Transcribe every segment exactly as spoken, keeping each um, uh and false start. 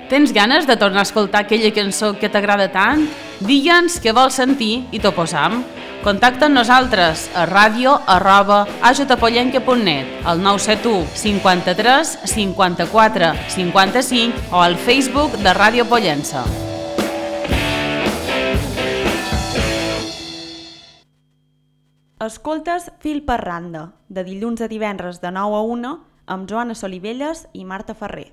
Tens ganes de tornar a escoltar aquella cançó que t'agrada tant? Digue'ns què vols sentir i t'ho posam. Contacta amb nosaltres a ràdio arroba ajutapollenca punt net, al nou set u cinquanta-tres cinquanta-quatre cinquanta-cinc o al Facebook de Ràdio Pollença. Escoltes Fil per randa, de dilluns a divendres de nou a una, amb Joana Solivelles i Marta Ferrer.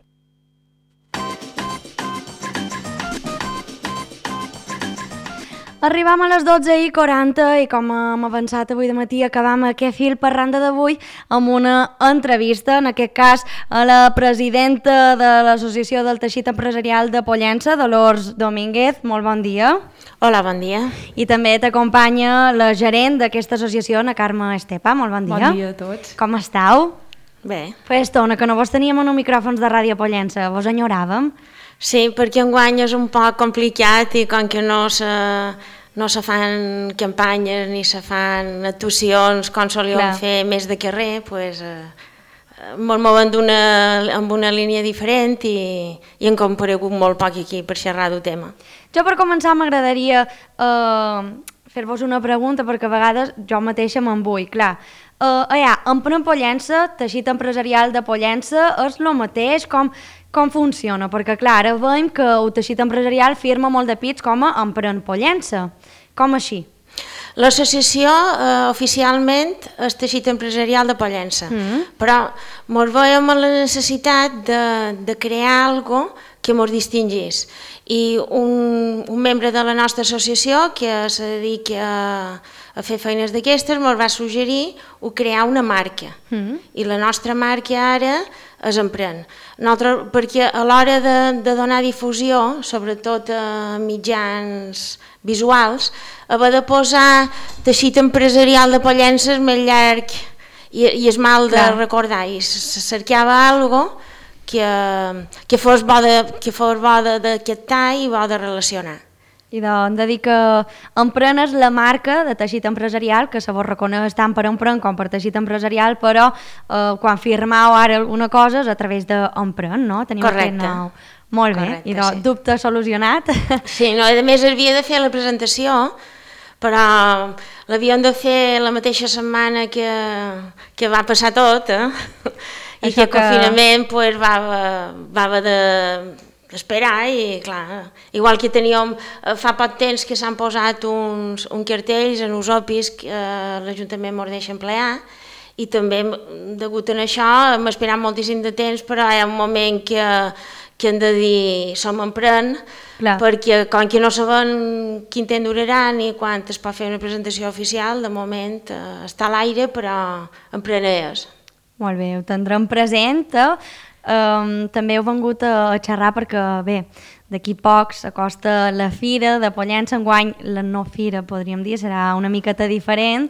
Arribam a les dotze i quaranta i com hem avançat avui de matí acabam aquest fil per randa d'avui amb una entrevista, en aquest cas a la presidenta de l'Associació del Teixit Empresarial de Pollença, Dolors Domínguez. Molt bon dia. Hola, bon dia. I també t'acompanya la gerent d'aquesta associació, na Carme Estepa. Molt bon dia. Bon dia a tots. Com estàu? Bé. Fa estona que no vos teníem en un micròfons de Ràdio Pollença, vos enyoràvem? Sí, perquè enguany és un poc complicat i com que no se, no se fan campanyes ni se fan actuacions com solíem Clar. fer més de carrer, pues, eh, molt mouen amb una línia diferent i, i hem comparegut molt poc aquí per xerrar del tema. Jo per començar m'agradaria eh, fer-vos una pregunta perquè a vegades jo mateixa me'n vull, clar. Uh, allà, Empren Pollença, teixit empresarial de Pollença, és el mateix? Com, com funciona? Perquè, clar, ara veiem que el teixit empresarial firma molt de pits com a Empren Pollença. Com així? L'associació eh, oficialment és teixit empresarial de Pollença, mm-hmm. però ens veiem la necessitat de, de crear alguna cosa que ens distingís. I un, un membre de la nostra associació que se dedica a, a fer feines d'aquestes ens va suggerir crear una marca. Mm-hmm. I la nostra marca ara és Empren. Nosaltres, perquè a l'hora de, de donar difusió, sobretot a mitjans visuals, haver de posar teixit empresarial de Pollença és més llarg i, i és mal de Clar. recordar. I se cercava alguna cosa que, que fos bo de, que fos bo de, de captar i bo de relacionar. I de, hem de dir que Empren és la marca de teixit empresarial que se vos reconeix tant per Empren com per teixit empresarial, però eh, quan firmau ara alguna cosa és a través d'Empren, no? Tenim Correcte. Nou... Molt bé, Correcte, i de, sí. dubte solucionat. Sí, no, a més havia de fer la presentació, però l'havíem de fer la mateixa setmana que, que va passar tot, eh? I Això que el confinament pues, va, va haver de d'esperar i clar, igual que teníem fa poc temps que s'han posat uns, uns cartells en els opis que eh, l'Ajuntament ens deixa emplear i també degut a això hem esperat moltíssim de temps, però hi ha un moment que, que hem de dir som Empren, clar. Perquè com que no sabem quin temps durarà ni quan es pot fer una presentació oficial, de moment eh, està a l'aire, però Empren és. Molt bé, ho tindrem present. Eh? Um, també heu vengut a, a xerrar perquè, bé, d'aquí poc s'acosta la fira de Pollença. Enguany la no fira, podríem dir, serà una miqueta diferent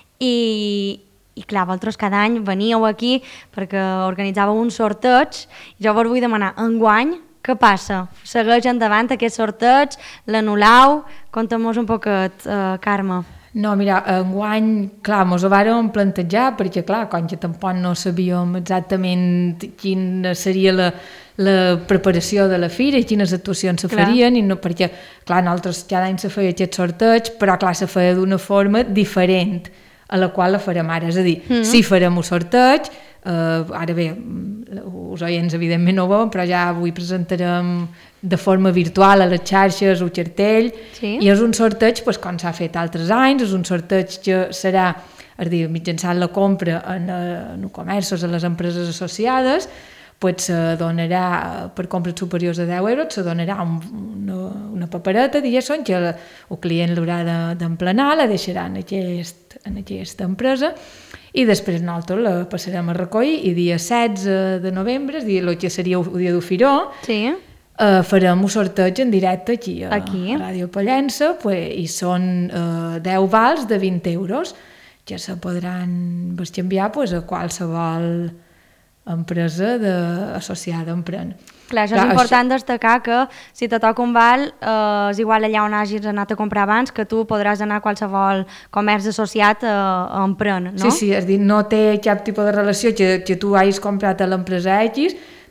i, i clar, vosaltres cada any veníeu aquí perquè organitzàveu un sorteig i jo vos vull demanar, enguany, què passa? Segueix endavant aquest sorteig? L'anul·lau? Conta'm-nos un poquet, uh, Carme. No, mira, enguany, clar, mos ho vàrem plantejar perquè, clar, com que tampoc no sabíem exactament quina seria la, la preparació de la fira i quines actuacions se farien, i no, perquè, clar, nosaltres cada any se feia aquest sorteig, però, clar, se feia d'una forma diferent a la qual la farem ara. És a dir, mm-hmm. sí farem un sorteig, eh, ara bé, els oients evidentment no ho veuen, però ja avui presentarem de forma virtual a les xarxes o cartell, sí. I és un sorteig pues, com s'ha fet altres anys, és un sorteig que serà, és dir, mitjançant la compra en, en comerços, a les empreses associades, pues, se donarà, per compres superiors a deu euros, se donarà un, una, una papereta, diguéssim, que el client l'haurà d'emplenar, la deixarà en, aquest, en aquesta empresa, i després nosaltres la passarem a recollir i dia setze de novembre, el dia, el que seria el dia del Firó, sí. Uh, farem un sorteig en directe aquí a, aquí. a Ràdio Pollença, pues, i són uh, deu vals de vint euros que se podran bescanviar pues, a qualsevol empresa de, associada a Empren. Clar, això Clar, és important això... destacar que si te toca un val eh, és igual allà on hagis anat a comprar abans, que tu podràs anar a qualsevol comerç associat a, a Empren, no? Sí, sí, és dir, no té cap tipus de relació que, que tu hagis comprat a l'empresa X,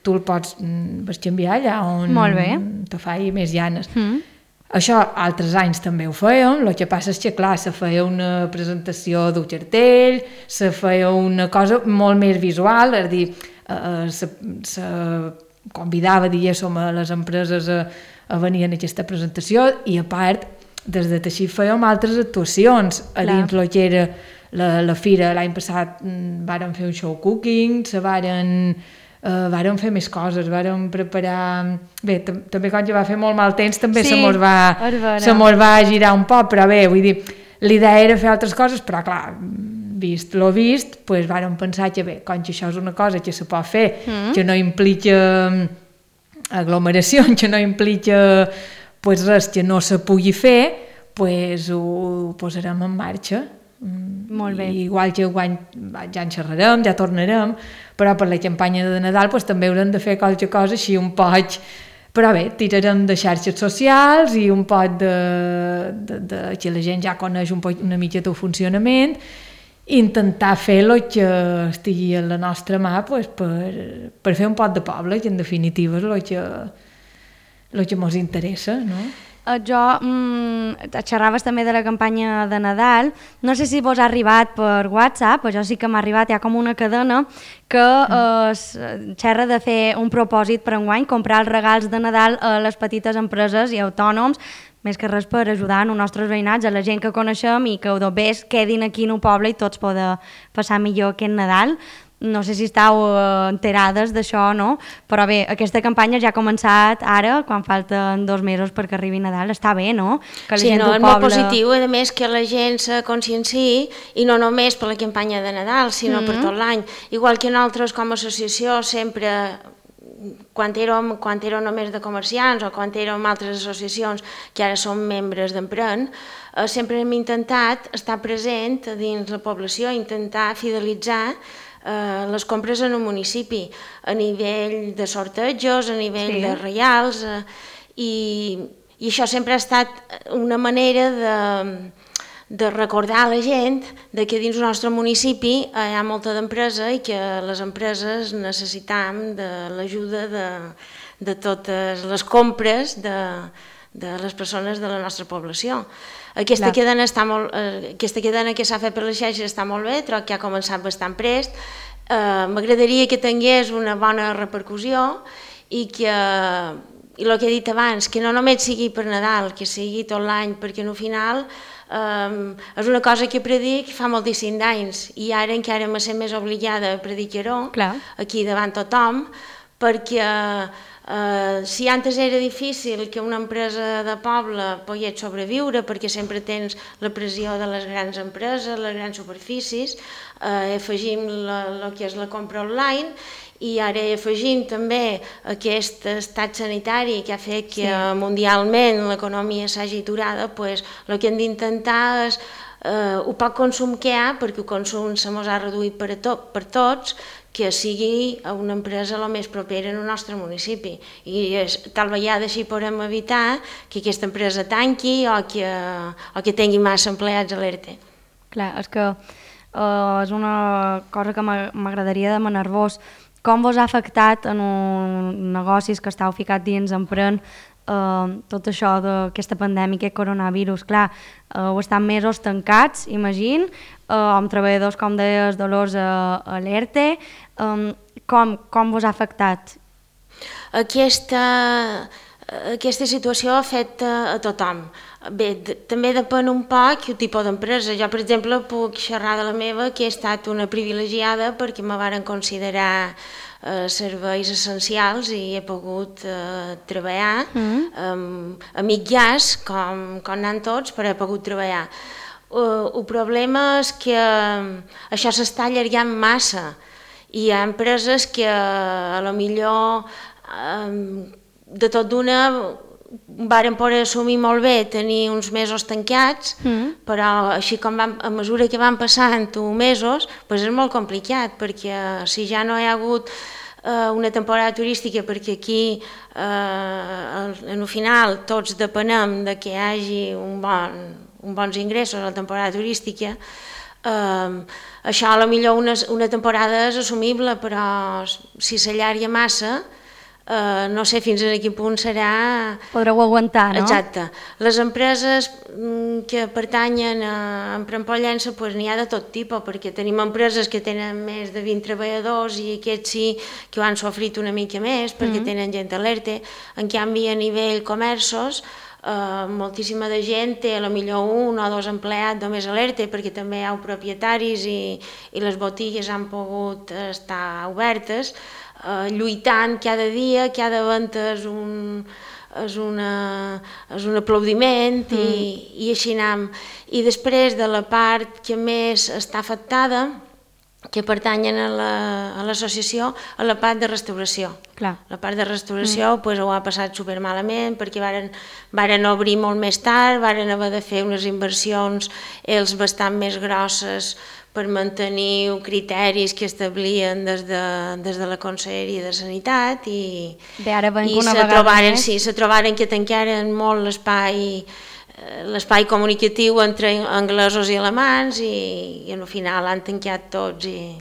tu el pots canviar allà on te faci més llanes. Mm. Això altres anys també ho fèiem, el que passa és que clar, se feia una presentació d'un cartell, se feia una cosa molt més visual, és a dir, eh, se, se convidava, diguéssim, a les empreses a, a venir a aquesta presentació i a part, des de teixir fèiem altres actuacions a clar. Dins el que era la, la fira. L'any passat vàrem fer un show cooking, se varen... Uh, vàrem fer més coses, vàrem preparar... Bé, també quan ja va fer molt mal temps també sí, se mos va, se mos va girar un poc, però bé, vull dir, l'idea era fer altres coses, però clar, vist lo vist, pues vàrem pensar que bé, com que això és una cosa que se pot fer, mm. que no implica aglomeració, que no implica pues res que no se pugui fer, pues ho posarem en marxa. Molt bé. I igual que guany ja en xerrarem, ja tornarem, però per la campanya de Nadal pues, també haurem de fer qualque cosa així un poc, però bé, tirarem de xarxes socials i un poc de, de, de que la gent ja coneix un poc, una mica el funcionament, i intentar fer el que estigui a la nostra mà pues, per, per fer un poc de poble, que en definitiva és el que, el que ens interessa, no? Uh, jo, mm, xerraves també de la campanya de Nadal, no sé si vos ha arribat per WhatsApp, però jo sí que m'ha arribat, hi ha com una cadena que uh, xerra de fer un propòsit per enguany, comprar els regals de Nadal a les petites empreses i autònoms, més que res per ajudar els nostres veïnats, a la gent que coneixem i que bé quedin aquí en el poble i tots poden passar millor aquest Nadal. No sé si estàu enterades d'això o no, però bé, aquesta campanya ja ha començat ara, quan falten dos mesos perquè arribi Nadal. Està bé, no? Que la sí, gent no, és poble... molt positiu, a més que la gent se conscienciï, i no només per la campanya de Nadal, sinó mm-hmm. per tot l'any. Igual que nosaltres com a associació sempre, quan érem, quan érem només de comerciants o quan érem altres associacions que ara som membres d'Empren, eh, sempre hem intentat estar present dins la població, intentar fidelitzar Uh, les compres en un municipi, a nivell de sortejos, a nivell sí. de reials, uh, i, i això sempre ha estat una manera de, de recordar a la gent de que dins del nostre municipi uh, hi ha molta d'empresa i que les empreses necessitam de l'ajuda de, de totes les compres de, de les persones de la nostra població. Aquesta Clar. cadena, està molt, eh, aquesta cadena que s'ha fet per les xarxes està molt bé, troc que ha començat bastant prest. Eh, M'agradaria que tingués una bona repercussió i que, i el que he dit abans, que no només sigui per Nadal, que sigui tot l'any, perquè al final eh, és una cosa que predic fa moltíssims d'anys i ara encara m'he sent més obligada a predicar-ho aquí davant tothom, perquè Uh, si antes era difícil que una empresa de poble pogués sobreviure perquè sempre tens la pressió de les grans empreses, les grans superfícies, uh, afegim el que és la compra online i ara afegim també aquest estat sanitari que ha fet que sí. mundialment l'economia s'hagi aturada, pues, el que hem d'intentar és uh, el poc consum que hi ha, perquè el consum se mos ha reduït per, a to per tots, que sigui una empresa el més propera en el nostre municipi. I és, tal vegada així podem evitar que aquesta empresa tanqui o que, o que tingui massa empleats a l'E R T E. Clar, és que uh, és una cosa que m'agradaria demanar-vos. Com vos ha afectat en un negocis que estàu ficat dins Empren uh, tot això d'aquesta pandèmia, aquest coronavirus? Clar, uh, heu estat mesos tancats, imagino, uh, amb treballadors, com deies, Dolors, a, a l'E R T E. Um, com, com vos ha afectat? Aquesta, aquesta situació afecta a tothom. Bé, de, també depèn un poc el tipus d'empresa. Jo, per exemple, puc xerrar de la meva, que he estat una privilegiada perquè me varen considerar eh, serveis essencials i he pogut eh, treballar mm. eh, a mig gas, com, com anem tots, però he pogut treballar. Uh, el problema és que això s'està allargant massa. Hi ha empreses que a lo millor eh, de tot d'una varen poder assumir molt bé tenir uns mesos tancats, mm. però així com van, a mesura que van passant uns mesos, doncs és molt complicat, perquè si ja no hi ha hagut eh, una temporada turística, perquè aquí eh, en el final tots depenem de que hi hagi un bon, un bons ingressos a la temporada turística, eh, això a lo millor una, una temporada és assumible, però si s'allarga massa, Uh, no sé fins a quin punt serà... Podreu aguantar, no? Exacte. Les empreses mm, que pertanyen a Emprèn Pollença, pues, n'hi ha de tot tipus, perquè tenim empreses que tenen més de vint treballadors i aquests sí que ho han sofrit una mica més perquè mm-hmm. tenen gent alerta. En canvi, a nivell comerços, Uh, moltíssima de gent té a lo millor un o dos empleats només alerta perquè també hi ha propietaris i, i les botigues han pogut estar obertes, uh, lluitant cada dia, cada venda és un, és una, és un aplaudiment mm. i, i així anem. I després de la part que més està afectada, que pertanyen a l'associació, la, a la part de restauració. Clar. La part de restauració mm. pues, ho ha passat supermalament perquè varen, varen obrir molt més tard, varen haver de fer unes inversions ells bastant més grosses per mantenir criteris que establien des de, des de la Conselleria de Sanitat i, Bé, ara i una se, vegada trobaren, més. sí, se trobaren que tancaren molt l'espai l'espai comunicatiu entre anglesos i alemans i, i al final han tancat tots i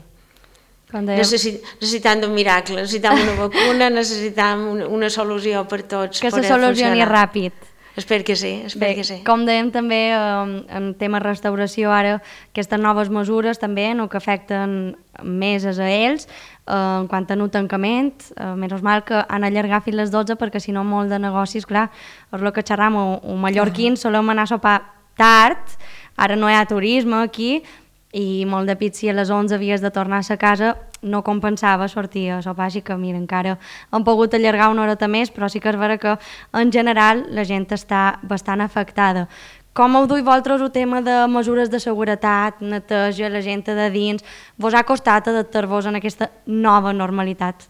necessit, necessitant un miracle, necessitam una vacuna, necessitam una, una solució per tots. Que se solucioni ràpid. Espero que sí, espero Bé, que sí. Com dèiem també eh, en tema restauració ara, aquestes noves mesures també no, que afecten més a ells, eh, en quant a no tancament, eh, menys mal que han allargat fins les dotze perquè si no molt de negocis, clar, és el que xerram, o mallorquins solem anar a sopar tard, ara no hi ha turisme aquí, i molt de pit si a les onze havies de tornar a sa casa no compensava sortir a sopar, així que mira, encara han pogut allargar una horeta més, però sí que és vera que en general la gent està bastant afectada. Com ho duim vosaltres el tema de mesures de seguretat, neteja, la gent de dins, vos ha costat adaptar-vos en aquesta nova normalitat?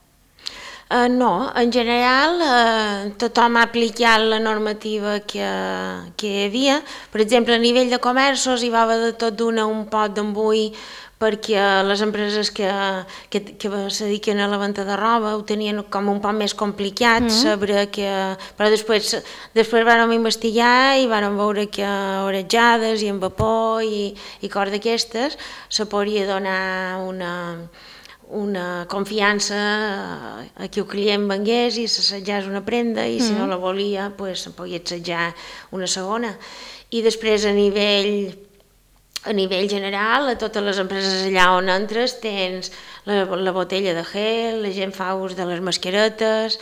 Uh, no, en general uh, tothom ha aplicat la normativa que, que hi havia. Per exemple, a nivell de comerços hi va haver de tot d'una un pot d'embui perquè les empreses que, que, que se dediquen a la venda de roba ho tenien com un poc més complicat, mm. saber que... Però després, després vam investigar i vam veure que orejades i amb vapor i, i coses d'aquestes se podria donar una... una confiança a qui el client vengués i s'assetjés una prenda i si no la volia pues, se'n podia assetjar una segona. I després a nivell, a nivell general, a totes les empreses allà on entres tens la, la botella de gel, la gent fa ús de les mascaretes,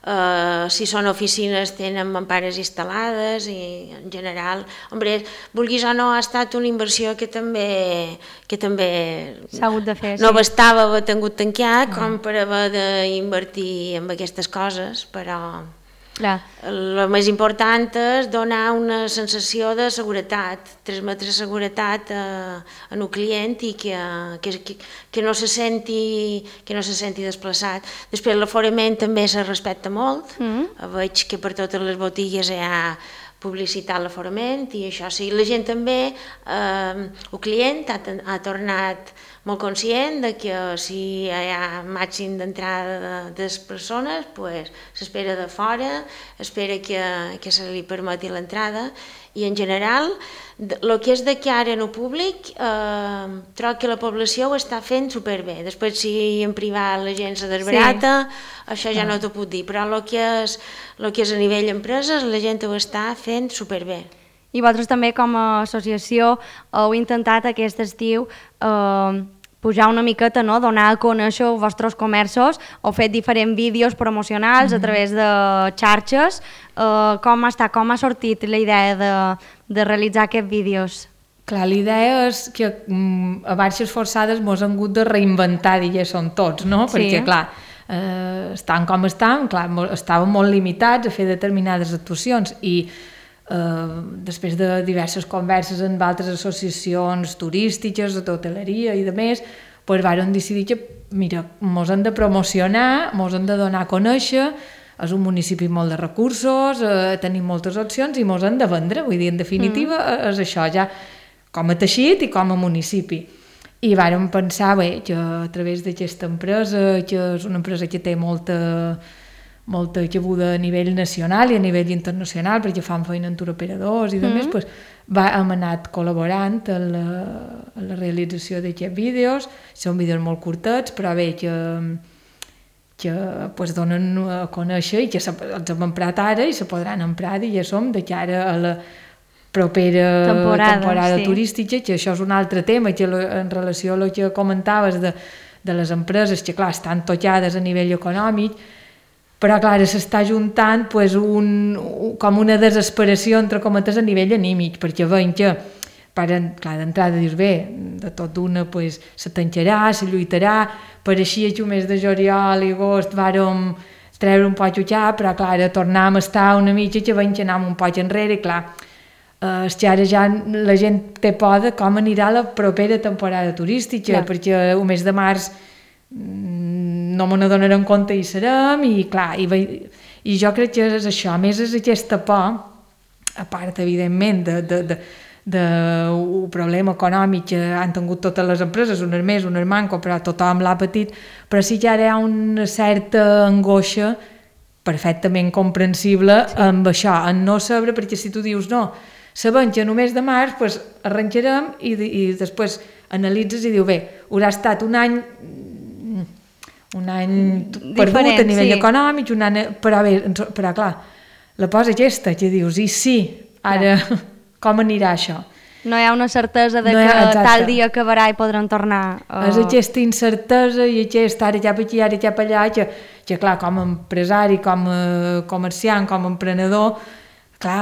Uh, si són oficines tenen mampares instal·lades i en general, hombre, vulguis o no ha estat una inversió que també que també s'ha hagut de fer, no sí. bastava haver tingut tancat mm. com per haver d'invertir en aquestes coses, però Clar. El més important és donar una sensació de seguretat, transmetre seguretat a, a un client i que, que, que, no se senti, que no se senti desplaçat. Després l'aforament també se respecta molt, mm. veig que per totes les botigues hi ha publicitat l'aforament i això sí, la gent també, eh, el client ha, ha tornat molt conscient de que si hi ha màxim d'entrada de, de les persones, pues, s'espera de fora, espera que, que se li permeti l'entrada i en general el que és de cara en el públic eh, trobo que la població ho està fent superbé. Després si en privat la gent se desbarata, sí. això ja no t'ho puc dir, però el que, és, el que és a nivell empreses la gent ho està fent superbé. I vosaltres també com a associació heu intentat aquest estiu eh, pujar una miqueta, no? Donar a conèixer els vostres comerços, heu fet diferents vídeos promocionals mm-hmm. a través de xarxes. Uh, com està, com ha sortit la idea de, de realitzar aquests vídeos? Clar, l'idea és que mm, a marxes forçades mos hem hagut de reinventar, diguéssim, tots, no? Sí. Perquè, clar, eh, estan com estan, clar, estàvem molt limitats a fer determinades actuacions i Uh, després de diverses converses amb altres associacions turístiques, d'hoteleria i de més, pues vàrem decidir que, mira, mos hem de promocionar, mos hem de donar a conèixer, és un municipi amb molt de recursos, uh, tenim moltes opcions i mos hem de vendre, vull dir, en definitiva, mm. és això, ja com a teixit i com a municipi. I vàrem pensar, bé, que a través d'aquesta empresa, que és una empresa que té molta... molta cabuda a nivell nacional i a nivell internacional, perquè fan feina amb turoperadors i de més, mm-hmm. pues, va, hem anat col·laborant en la, en la realització d'aquests vídeos. Són vídeos molt curtets, però bé, que, que pues, donen a conèixer i que se, els hem emprat ara i se podran emprar, diguéssim, de cara a la propera temporada, temporada sí. turística, que això és un altre tema, que en relació a el que comentaves de, de les empreses, que clar, estan tocades a nivell econòmic, però clar, s'està juntant pues, un, com una desesperació, entre cometes, a nivell anímic, perquè veiem que clar, d'entrada dius, bé, de tot d'una pues, se tancarà, se lluitarà, pareixia que el mes de juliol i agost vàrem treure un poc utxar, però clar, ara tornàvem a estar una mica que veiem que anàvem un poc enrere i clar, eh, és que ara ja la gent té por de com anirà la propera temporada turística, clar. Perquè el mes de març no me n'adonarem compte i serem, i clar, i, i jo crec que és això, a més és aquesta por, a part, evidentment, de, de, de d'un problema econòmic que han tingut totes les empreses, unes més, unes manco, però tothom l'ha patit, però sí que ara hi ha una certa angoixa perfectament comprensible sí. amb això, en no saber, perquè si tu dius no, sabem que només de març pues, arrencarem i, i després analitzes i diu bé, haurà estat un any un any perdut Diferent, a nivell sí. econòmic, un any, però bé, però clar, la posa aquesta, que dius, i sí, ara... Clar. Com anirà això? No hi ha una certesa de no que ha, tal dia acabarà i podran tornar. O... És aquesta incertesa i aquesta ara cap aquí, ara cap allà, que, que clar, com a empresari, com a comerciant, com a emprenedor, clar...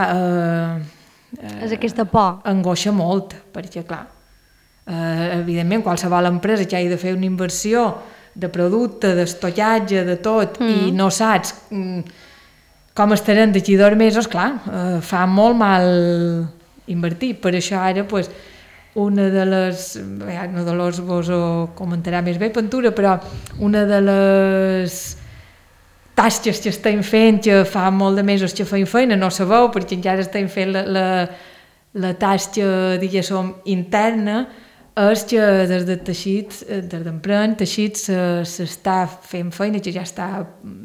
Eh, és aquesta por. Angoixa molt, perquè clar, eh, evidentment qualsevol empresa que hagi de fer una inversió de producte, d'estocatge, de tot, mm. i no saps mm, com estaran d'aquí dos mesos, clar, eh, fa molt mal... invertir, per això ara pues, una de les, bé, no de los vos ho comentarà més bé Ventura, però una de les tasques que estem fent, que fa molt de mesos que feim feina, no sabeu perquè encara estem fent la, la, la tasca, diguéssim, interna, és que des de teixits, des d'empren, teixits s'està fent feina, que ja està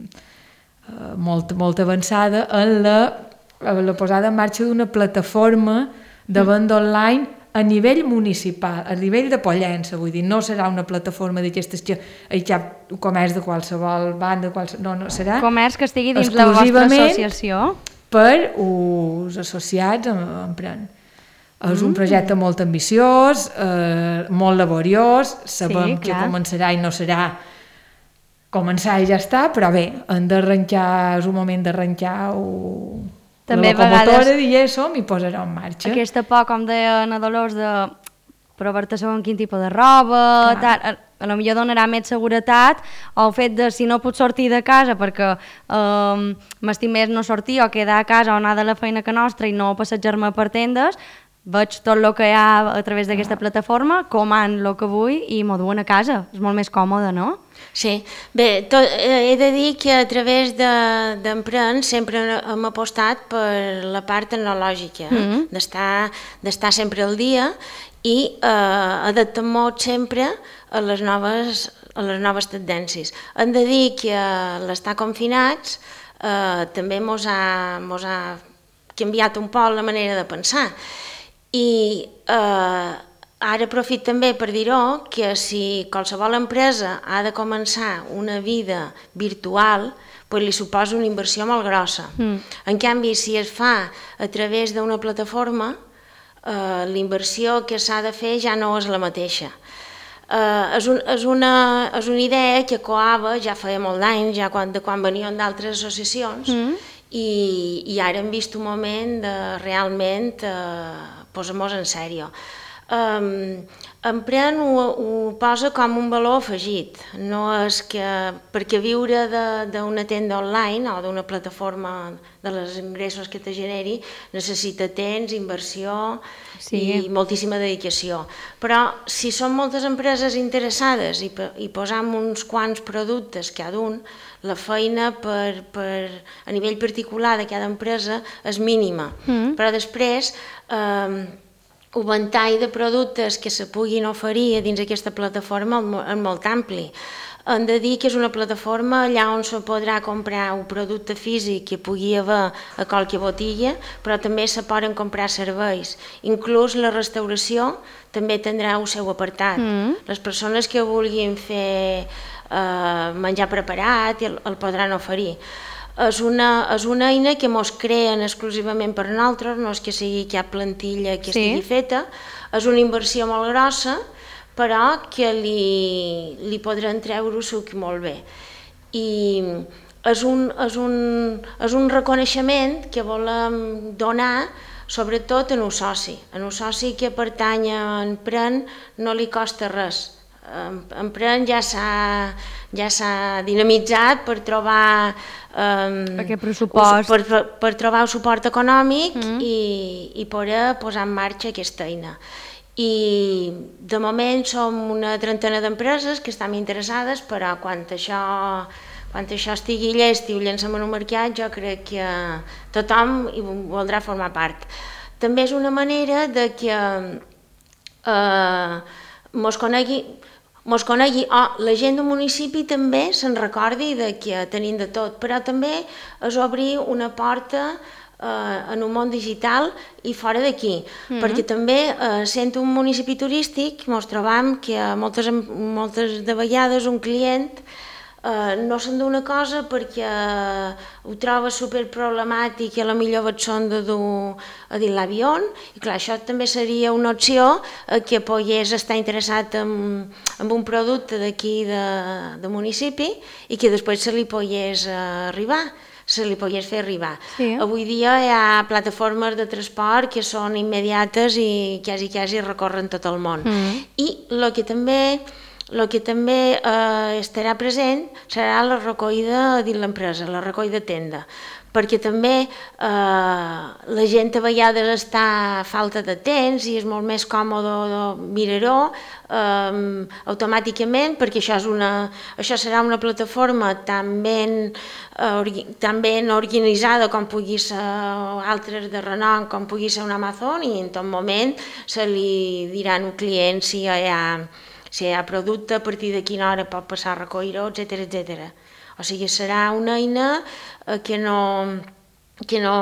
eh, molt, molt avançada en la la posada en marxa d'una plataforma de venda online a nivell municipal, a nivell de Pollença, vull dir, no serà una plataforma d'aquestes que hi cap comerç de qualsevol banda, qualsevol, no, no, serà comerç que estigui dins la vostra associació per us associats amb Empren. És un projecte molt ambiciós, eh, molt laboriós, sabem sí, que començarà i no serà començar i ja està, però bé, hem d'arrencar, és un moment d'arrencar-ho. També la locomotora, diguéssim, i posarà en marxa. Aquesta por, com deia Ana Dolors, de provar-te segons quin tipus de roba, tal, a, a lo millor donarà més seguretat, o el fet de si no puc sortir de casa perquè um, m'estim més no sortir o quedar a casa o anar de la feina que nostra i no passejar-me per tendes, veig tot el que hi ha a través d'aquesta plataforma, comand el que vull i m'ho duen a casa. És molt més còmode, no? Sí. Bé, tot, he de dir que a través d'Empren sempre hem apostat per la part tecnològica, mm-hmm. d'estar d'estar sempre al dia i eh, adaptem-nos sempre a les noves, a les noves tendències. Hem de dir que l'estar confinats eh, també ens ha, mos ha canviat un poc la manera de pensar. I eh, ara aprofit també per dir-ho que si qualsevol empresa ha de començar una vida virtual, pues li suposa una inversió molt grossa. Mm. En canvi, si es fa a través d'una plataforma, eh, la inversió que s'ha de fer ja no és la mateixa. Eh, és, un, és, una, és una idea que coava ja feia molt d'anys, ja quan, de quan venien d'altres associacions, mm. i, i ara hem vist un moment de realment eh, posar-nos en sèrio. Um, Empren ho, ho posa com un valor afegit, no és que perquè viure d'una tenda online o d'una plataforma de les ingressos que te generi necessita temps, inversió sí. i moltíssima dedicació, però si són moltes empreses interessades i, i posam uns quants productes cada un, la feina per, per, a nivell particular de cada empresa és mínima, mm. però després eh, un ventall de productes que se puguin oferir dins aquesta plataforma és molt ampli. Hem de dir que és una plataforma allà on se podrà comprar un producte físic que pugui haver a qualque botiga, però també se poden comprar serveis. Inclús la restauració també tindrà el seu apartat. Mm. Les persones que vulguin fer eh, menjar preparat i el, el podran oferir. És una, és una eina que mos creen exclusivament per nosaltres, no és que sigui cap plantilla que Sí. estigui feta, és una inversió molt grossa, però que li, li podran treure suc molt bé. I és un, és un, és un reconeixement que volem donar sobretot en un soci. En un soci que pertany a Empren no li costa res. Empren ja s'ha ja s'ha dinamitzat per trobar um, Aquest pressupost. per, per, per trobar un suport econòmic mm. i, i poder posar en marxa aquesta eina. I de moment som una trentena d'empreses que estan interessades, però quan això, quan això estigui llest i ho llencem en un mercat, jo crec que tothom hi voldrà formar part. També és una manera de que eh, mos conegui, mos conegui o oh, la gent del municipi també se'n recordi de que tenim de tot, però també és obrir una porta eh, en un món digital i fora d'aquí, mm-hmm. perquè també eh, sent un municipi turístic mos trobam que moltes, moltes de vegades un client Uh, no se'n d'una cosa perquè uh, ho troba superproblemàtic i a la millor et són de dur a dir l'avió, i clar, això també seria una opció uh, que pogués estar interessat en, en un producte d'aquí de, de municipi i que després se li pogués uh, arribar, se li pogués fer arribar. Sí. Avui dia hi ha plataformes de transport que són immediates i quasi, quasi recorren tot el món. Mm. I el que també El que també eh, estarà present serà la recollida dins l'empresa, la recollida tenda, perquè també eh, la gent a vegades està a falta de temps i és molt més còmode mirar-ho eh, automàticament, perquè això, és una, això serà una plataforma tan ben, eh, tan ben organitzada com pugui ser altres de renom, com pugui ser un Amazon, i en tot moment se li diran al client si hi ha si hi ha producte, a partir de quina hora pot passar a recollir-ho, etcètera, etcètera. O sigui, serà una eina que no, que no,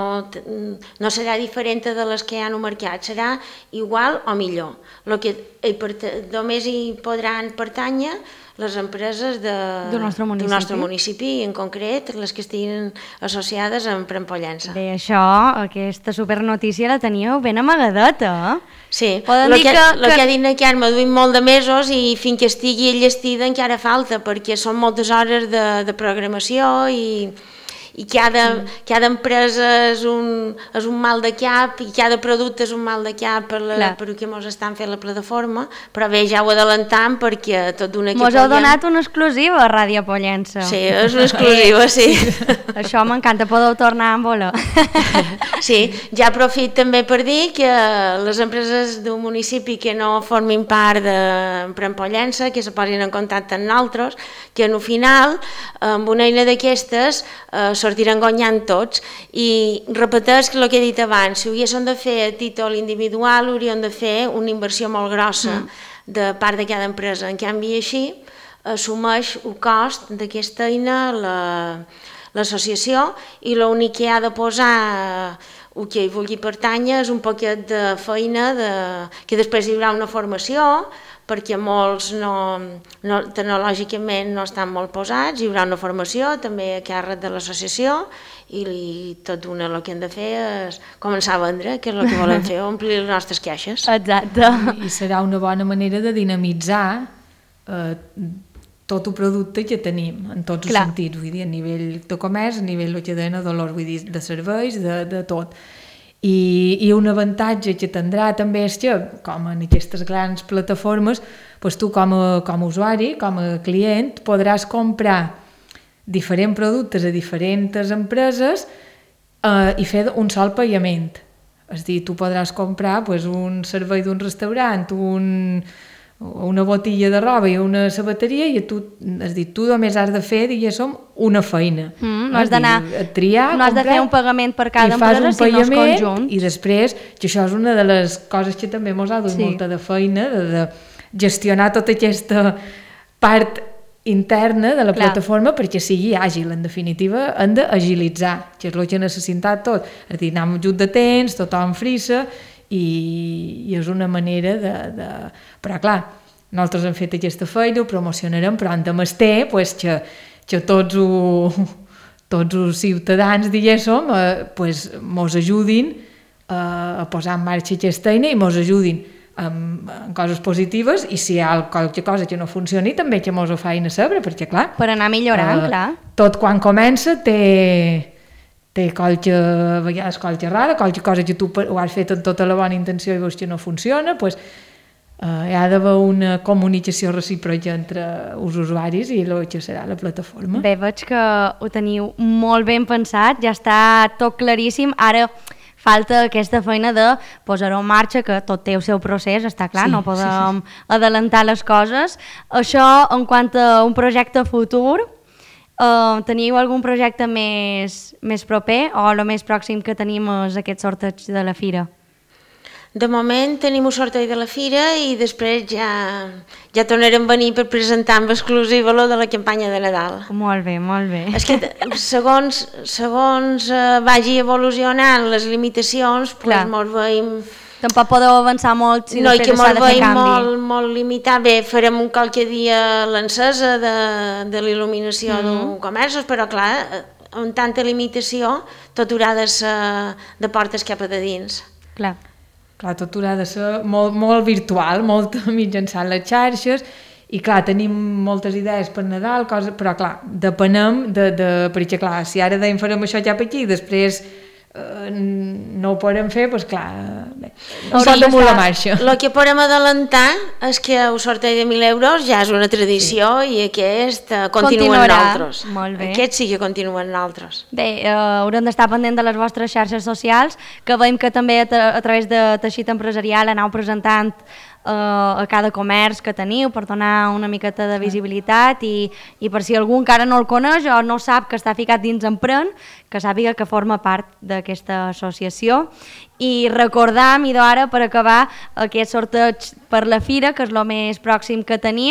no serà diferent de les que hi ha al mercat, serà igual o millor. Lo que només hi podran pertànyer les empreses de, del nostre municipi. nostre municipi, i en concret les que estiguin associades amb Empren Pollença. Bé, això, aquesta supernotícia la teníeu ben amagadeta, eh? Sí, el que, que, que... que ha dit que m'ha duit molt de mesos i fins que estigui enllestida encara falta, perquè són moltes hores de, de programació i, i cada, mm. cada empresa és un, és un mal de cap i cada producte és un mal de cap per, la, per que mos estan fent la plataforma, però bé, ja ho adelantam perquè tot d'una que mos heu podíem... donat una exclusiva a Ràdio Pollença. Sí, és una exclusiva, sí. Això m'encanta, podeu tornar a voler. Sí, ja aprofit també per dir que les empreses d'un municipi que no formin part d'Empren Pollença, que se posin en contacte amb nosaltres, que en el final, amb una eina d'aquestes, eh, sortiran guanyant tots. I repeteix el que he dit abans, si ho haguéssim de fer a títol individual, hauríem de fer una inversió molt grossa mm. de part de cada empresa. En canvi, així, assumeix el cost d'aquesta eina l'associació, i l'únic que ha de posar el que hi vulgui pertànyer és un poquet de feina, de, que després hi haurà una formació, perquè molts no, no, tecnològicament no estan molt posats, hi haurà una formació també a càrrec de l'associació, i, i tot d'una el que hem de fer és començar a vendre, que és el que volem fer, omplir les nostres caixes. Exacte. I serà una bona manera de dinamitzar eh, tot el producte que tenim, en tots Clar. els sentits, vull dir, a nivell de comerç, a nivell de cadena de valor, vull dir, de serveis, de, de tot. I, i un avantatge que tindrà també és que, com en aquestes grans plataformes, doncs tu com a, com a usuari, com a client, podràs comprar diferents productes a diferents empreses eh, i fer un sol pagament. És a dir, tu podràs comprar doncs, un servei d'un restaurant, un, una botilla de roba i una sabateria, i tu, és a dir, tu només has de fer, diguéssim, una feina. Mm, no has d'anar, triar, no has de fer un pagament per cada empresa, sinó els conjunts. I després, que això és una de les coses que també mos ha dut sí. molta de feina, de, de gestionar tota aquesta part interna de la Clar. plataforma perquè sigui àgil. En definitiva, hem d'agilitzar, que és el que necessita tot. És a dir, anem just de temps, tothom frissa, i, i és una manera de... de... Però clar, nosaltres hem fet aquesta feina, ho promocionarem, però hem de mester pues, que, que tots, ho, tots els ciutadans, diguéssim, eh, pues, mos ajudin eh, a posar en marxa aquesta eina i mos ajudin en, en coses positives, i si hi ha qualque cosa que no funcioni també que mos ho facin a saber, perquè clar... Per anar millorant, eh, clar. Tot quan comença té, té qualque, a vegades qualque rara, qualque cosa que tu ho has fet amb tota la bona intenció i veus que no funciona, doncs Uh, hi ha d'haver una comunicació recíproca entre els usuaris i el que serà la plataforma. Bé, veig que ho teniu molt ben pensat, ja està tot claríssim. Ara falta aquesta feina de posar-ho en marxa, que tot té el seu procés, està clar, sí, no podem sí, sí. adelantar les coses. Això en quant a un projecte futur, uh, teniu algun projecte més, més proper o el més pròxim que tenim és aquest sorteig de la fira? De moment tenim un sorteig de la fira i després ja, ja tornarem a venir per presentar amb exclusiva lo de la campanya de Nadal. Molt bé, molt bé. És que segons, segons uh, vagi evolucionant les limitacions, pues, mos veiem... Tampoc podeu avançar molt si no, després s'ha de fer canvi. Molt, molt limitat. Bé, farem un qualque dia l'encesa de, de l'il·luminació mm -hmm. d'un comerç, però clar, amb tanta limitació tot haurà de ser de portes cap a de dins. Clar. Clar, tot haurà de ser molt, molt virtual, molt mitjançant les xarxes, i clar, tenim moltes idees per Nadal, cosa, però clar, depenem de, de, perquè clar, si ara dèiem farem això cap aquí i després eh, no ho podem fer, doncs clar, bé, no pot damunt la marxa. El que podem adelantar és que el sorteig de mil euros ja és una tradició, sí, i aquest uh, continua en altres. Molt bé. Aquest sí que continua en altres. Bé, eh, haurem d'estar pendent de les vostres xarxes socials, que veiem que també a, a través de Teixit Empresarial aneu presentant a cada comerç que teniu per donar una miqueta de visibilitat i, i per si algú encara no el coneix o no sap que està ficat dins Empren, que sàpiga que forma part d'aquesta associació. I recordar, Midó, ara per acabar aquest sorteig per la fira, que és el més pròxim que tenim,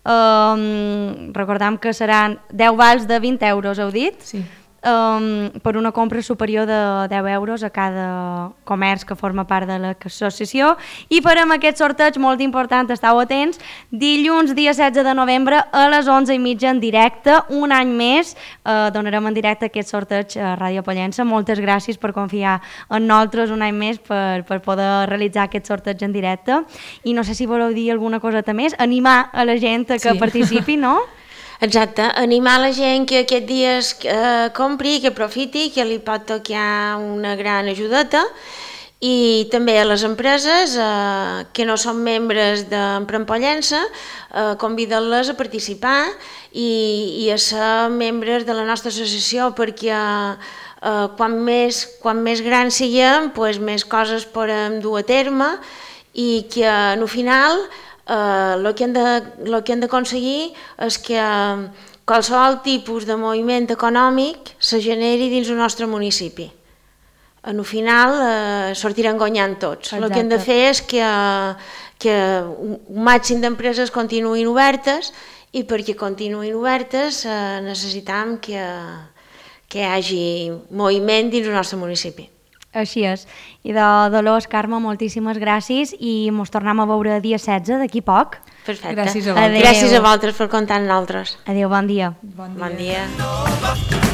um, recordam que seran deu vals de vint euros, heu dit? Sí. Um, per una compra superior de deu euros a cada comerç que forma part de l'associació, i farem aquest sorteig molt important, esteu atents, dilluns dia setze de novembre a les onze i mitja en directe, un any més uh, donarem en directe aquest sorteig a Ràdio Pollença. Moltes gràcies per confiar en nosaltres un any més per, per poder realitzar aquest sorteig en directe, i no sé si voleu dir alguna coseta més, animar a la gent a que sí. participi, no? Exacte, animar la gent que aquest dia es eh, compri, que aprofiti, que li pot tocar una gran ajudeta, i també a les empreses eh, que no són membres d'Empren Pollença, eh, convidar-les a participar i, i a ser membres de la nostra associació, perquè eh, quan, més, quan més grans siguem, pues, més coses podem dur a terme, i que al final el uh, que hem d'aconseguir és que uh, qualsevol tipus de moviment econòmic se generi dins el nostre municipi. Al final uh, sortiran guanyant tots. El que hem de fer és que, uh, que un màxim d'empreses continuïn obertes, i perquè continuïn obertes uh, necessitam que, que hi hagi moviment dins el nostre municipi. Així és. I de Dolors, Carme, moltíssimes gràcies i ens tornem a veure dia setze, d'aquí poc. Perfecte. Gràcies a vosaltres. Gràcies a vosaltres per comptar amb nosaltres. Adéu, bon dia. Bon dia. Bon dia.